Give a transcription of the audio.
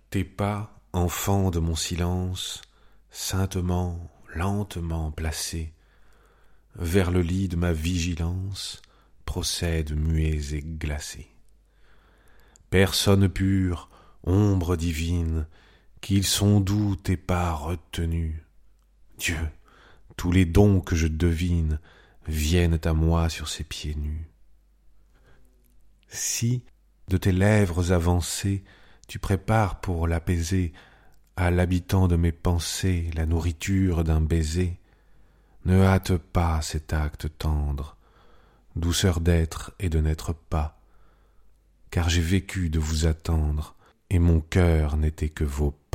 Tes pas, enfants de mon silence, saintement, lentement placés, vers le lit de ma vigilance, procèdent muets et glacés. Personne pure, ombre divine, qu'ils sont doux tes pas retenus. Dieu, tous les dons que je devine viennent à moi sur ces pieds nus. Si, de tes lèvres avancées, tu prépares pour l'apaiser à l'habitant de mes pensées la nourriture d'un baiser, ne hâte pas cet acte tendre, douceur d'être et de n'être pas, car j'ai vécu de vous attendre, et mon cœur n'était que vos